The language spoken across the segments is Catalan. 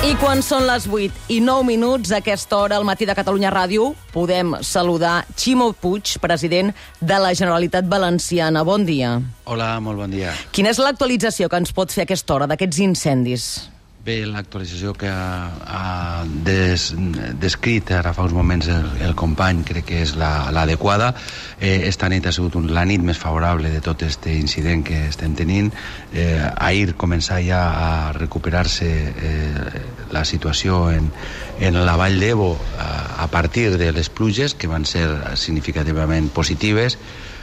I quan són les 8:09, a aquesta hora, al Matí de Catalunya Ràdio, podem saludar Ximo Puig, president de la Generalitat Valenciana. Bon dia. Hola, molt bon dia. Quina és l'actualització que ens pot fer a aquesta hora d'aquests incendis? Bé, l'actualització que ha descrit ara fa uns moments el company crec que és l'adequada. Esta nit ha sigut la nit més favorable de tot aquest incident que estem tenint. Ahir començar ja a recuperar-se la situació en la Vall d'Ebo a partir de les pluges, que van ser significativament positives.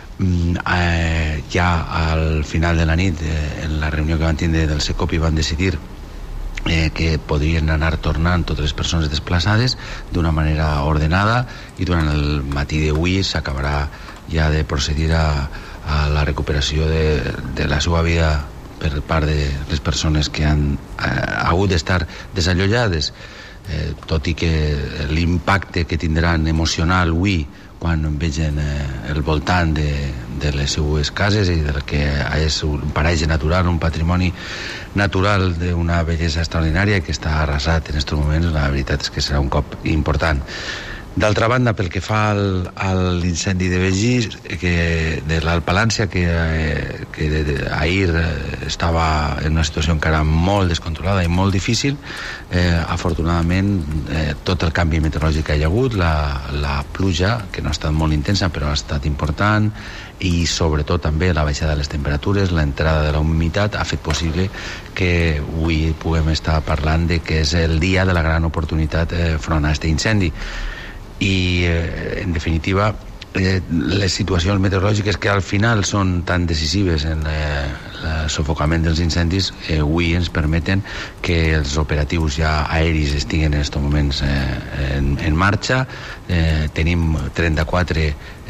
Ja al final de la nit, en la reunió que van tindre del SECOPI, van decidir que podrien anar tornant totes les persones desplaçades d'una manera ordenada, i durant el matí d'avui s'acabarà ja de procedir a la recuperació de la seva vida per part de les persones que han hagut d'estar desallotjades, tot i que l'impacte que tindran emocional avui quan vegen el voltant de les seues cases i del que és un paratge natural, un patrimoni natural d'una bellesa extraordinària que està arrasat en aquests moments, la veritat és que serà un cop important. D'altra banda, pel que fa a l'incendi de Begís, de l'Alpalància, que ahir estava en una situació encara molt descontrolada i molt difícil, afortunadament tot el canvi meteorològic que hi ha hagut, la pluja, que no ha estat molt intensa però ha estat important, i sobretot també la baixada de les temperatures, l'entrada de la humitat, ha fet possible que avui puguem estar parlant de que és el dia de la gran oportunitat front a aquest incendi. I en definitiva les situacions meteorològiques que al final són tan decisives en el sofocament dels incendis avui ens permeten que els operatius ja aeris estiguen en aquests moments en marxa. Tenim 34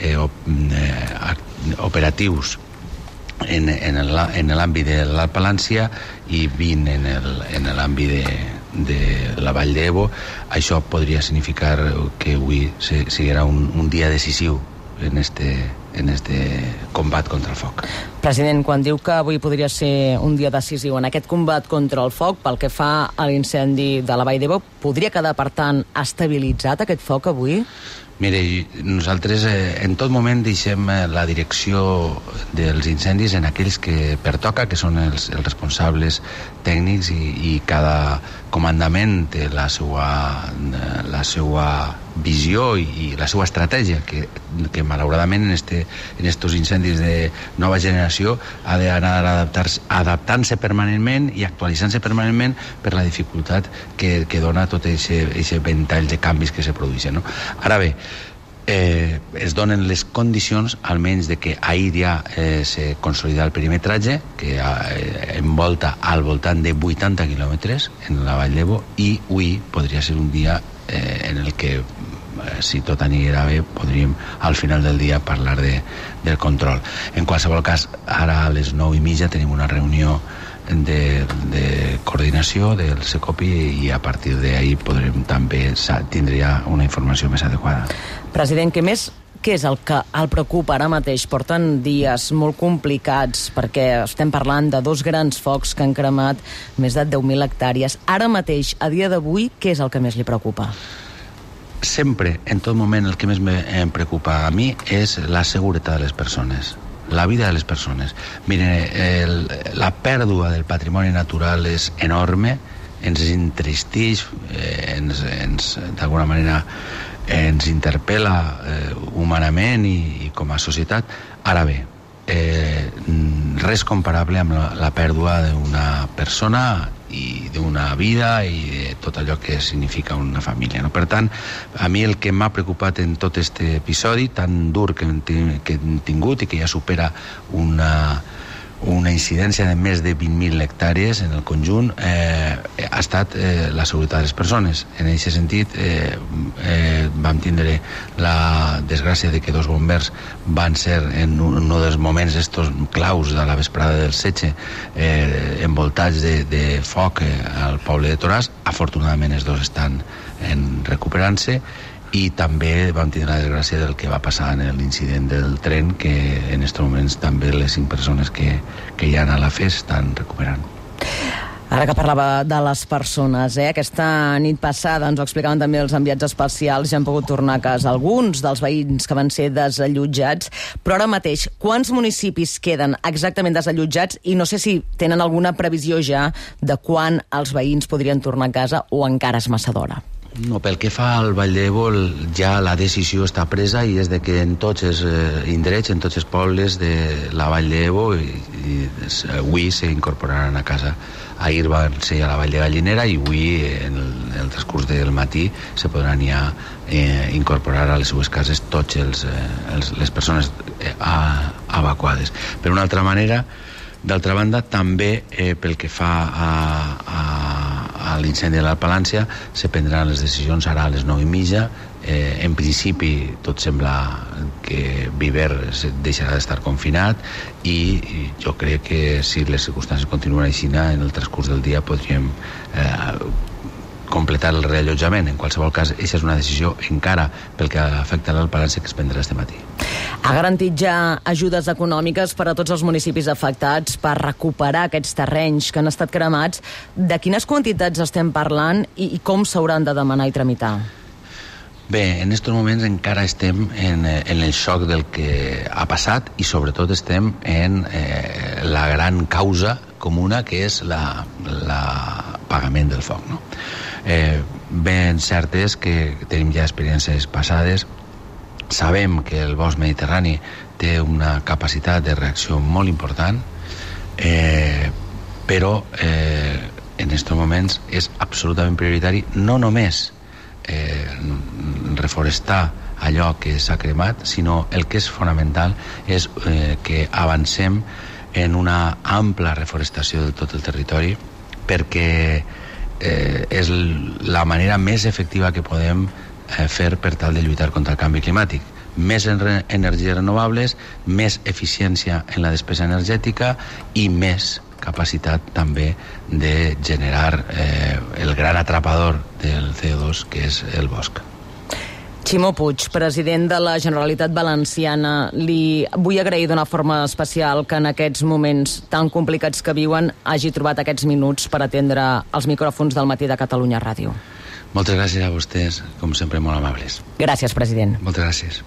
operatius en l'àmbit de l'Alpalància i 20 en l'àmbit de la Vall d'Ebo. Això podria significar que avui siguerà un dia decisiu en este combat contra el foc. President, quan diu que avui podria ser un dia decisiu en aquest combat contra el foc, pel que fa a l'incendi de la Vall d'Ebo, podria quedar, per tant, estabilitzat aquest foc avui? Mire, nosaltres en tot moment deixem la direcció dels incendis en aquells que pertoca, que són els responsables tècnics, i cada comandament té la seva visió i la seva estratègia, que malauradament en estos incendis de nova generació ha d'anar adaptant-se permanentment i actualitzant-se permanentment per la dificultat que dona tot aquest ventall de canvis que se produeixen, no? Ara bé, es donen les condicions almenys de que ahir ja se consolida el perimetratge, que envolta al voltant de 80 quilòmetres en la Vall d'Ebo, i avui podria ser un dia en el que, si tot anirà bé, podríem al final del dia parlar del control. En qualsevol cas, ara a les 9:30 tenim una reunió de coordinació del SECOPI, i a partir d'ahir podrem també tindria una informació més adequada. President, què és el que el preocupa ara mateix? Porten dies molt complicats perquè estem parlant de dos grans focs que han cremat més de 10.000 hectàrees. Ara mateix, a dia d'avui, què és el que més li preocupa? Sempre, en tot moment, el que més em preocupa a mi és la seguretat de les persones, la vida de les persones. Miren, la pèrdua del patrimoni natural és enorme, ens entristeix, d'alguna manera ens interpel·la humanament i com a societat. Ara bé, res comparable amb la pèrdua d'una persona i d'una vida i de tot allò que significa una família, no? Per tant, a mi el que m'ha preocupat en tot aquest episodi tan dur que hem tingut i que ja supera una incidència de més de 20.000 hectàrees en el conjunt, ha estat la seguretat de les persones. En aquest sentit, vam tindre la desgràcia de que dos bombers van ser en un dels moments estos claus de la vesprada del setge envoltats de foc al poble de Toràs. Afortunadament els dos estan recuperant-se, i també vam tenir la desgràcia del que va passar en l'incident del tren, que en aquests moments també les 5 persones que hi han a la FES estan recuperant. Ara que parlava de les persones, aquesta nit passada ens ho explicaven també els enviats especials, ja han pogut tornar a casa alguns dels veïns que van ser desallotjats, però ara mateix, quants municipis queden exactament desallotjats i no sé si tenen alguna previsió ja de quan els veïns podrien tornar a casa o encara és massa d'hora? No, pel que fa al Vall d'Ebo, ja la decisió està presa i és de que en tots els indrets, en tots els pobles de la Vall d'Ebo, avui s'incorporaran a casa. Ahir van ser a la Vall de Gallinera i avui, en el transcurs del matí, se podran ja incorporar a les seues cases totes les persones evacuades. Per una altra manera, d'altra banda, també pel que fa a l'incendi de l'Alpalància, se prendran les decisions ara a les 9:30. En principi, tot sembla que Viver deixarà d'estar confinat i jo crec que si les circumstàncies continuen així, en el transcurs del dia podríem completar el reallotjament. En qualsevol cas, aquesta és una decisió encara pel que afecta l'Alpalància que es prendrà este matí. Ha garantit ja ajudes econòmiques per a tots els municipis afectats per recuperar aquests terrenys que han estat cremats. De quines quantitats estem parlant i com s'hauran de demanar i tramitar? Bé, en aquests moments encara estem en el xoc del que ha passat i sobretot estem en la gran causa comuna que és la pagament del foc, no? Ben cert és que tenim ja experiències passades. Sabem que el bosc mediterrani té una capacitat de reacció molt important, però en aquests moments és absolutament prioritari no només reforestar allò que s'ha cremat, sinó el que és fonamental és que avancem en una ampla reforestació de tot el territori, perquè és la manera més efectiva que podem fer per tal de lluitar contra el canvi climàtic. Més energies renovables, més eficiència en la despesa energètica i més capacitat també de generar el gran atrapador del CO2 que és el bosc. Ximo Puig, president de la Generalitat Valenciana, li vull agrair d'una forma especial que en aquests moments tan complicats que viuen hagi trobat aquests minuts per atendre els micròfons del Matí de Catalunya Ràdio. Moltes gràcies a vostès, com sempre molt amables. Gràcies, president. Moltes gràcies.